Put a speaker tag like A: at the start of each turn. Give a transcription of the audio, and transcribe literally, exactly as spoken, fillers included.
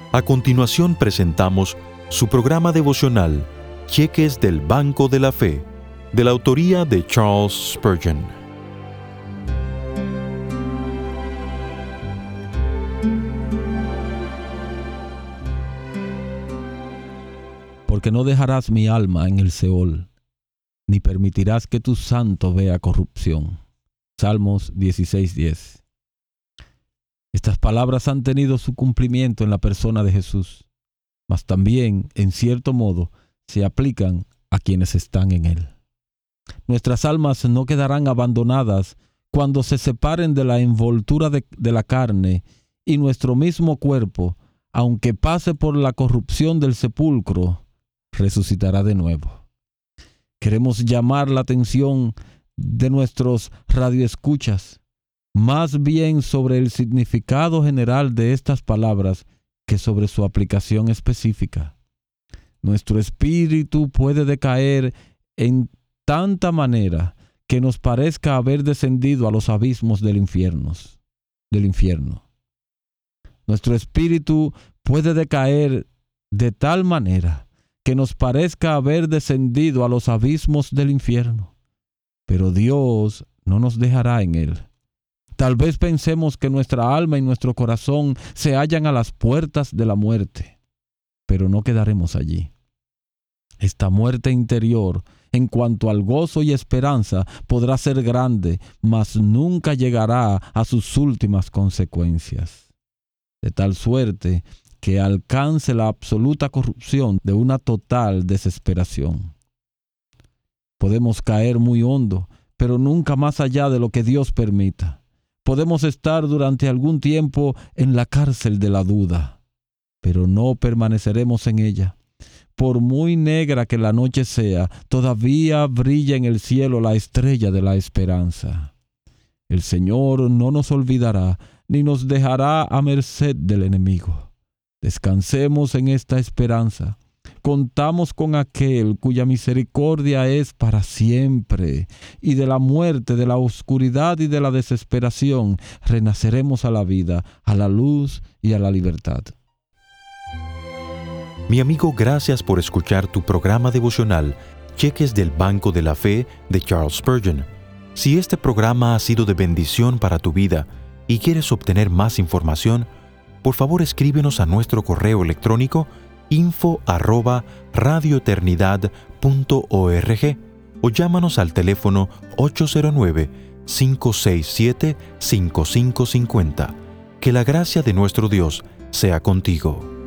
A: A continuación presentamos su programa devocional, Cheques del Banco de la Fe, de la autoría de Charles Spurgeon.
B: Porque no dejarás mi alma en el Seol, ni permitirás que tu santo vea corrupción. Salmos dieciséis diez. Estas palabras han tenido su cumplimiento en la persona de Jesús, mas también, en cierto modo, se aplican a quienes están en Él. Nuestras almas no quedarán abandonadas cuando se separen de la envoltura de, de la carne, y nuestro mismo cuerpo, aunque pase por la corrupción del sepulcro, resucitará de nuevo. Queremos llamar la atención de nuestros radioescuchas más bien sobre el significado general de estas palabras que sobre su aplicación específica. Nuestro espíritu puede decaer en tanta manera que nos parezca haber descendido a los abismos del infierno. Del infierno. Nuestro espíritu puede decaer de tal manera que nos parezca haber descendido a los abismos del infierno, pero Dios no nos dejará en él. Tal vez pensemos que nuestra alma y nuestro corazón se hallan a las puertas de la muerte, pero no quedaremos allí. Esta muerte interior, en cuanto al gozo y esperanza, podrá ser grande, mas nunca llegará a sus últimas consecuencias, de tal suerte que alcance la absoluta corrupción de una total desesperación. Podemos caer muy hondo, pero nunca más allá de lo que Dios permita. Podemos estar durante algún tiempo en la cárcel de la duda, pero no permaneceremos en ella. Por muy negra que la noche sea, todavía brilla en el cielo la estrella de la esperanza. El Señor no nos olvidará, ni nos dejará a merced del enemigo. Descansemos en esta esperanza. Contamos con aquel cuya misericordia es para siempre, y de la muerte, de la oscuridad y de la desesperación renaceremos a la vida, a la luz y a la libertad.
A: Mi amigo, gracias por escuchar tu programa devocional, Cheques del Banco de la Fe de Charles Spurgeon. Si este programa ha sido de bendición para tu vida y quieres obtener más información, por favor escríbenos a nuestro correo electrónico info arroba radioeternidad punto org o llámanos al teléfono ocho cero nueve, cinco seis siete, cinco cinco cinco cero. Que la gracia de nuestro Dios sea contigo.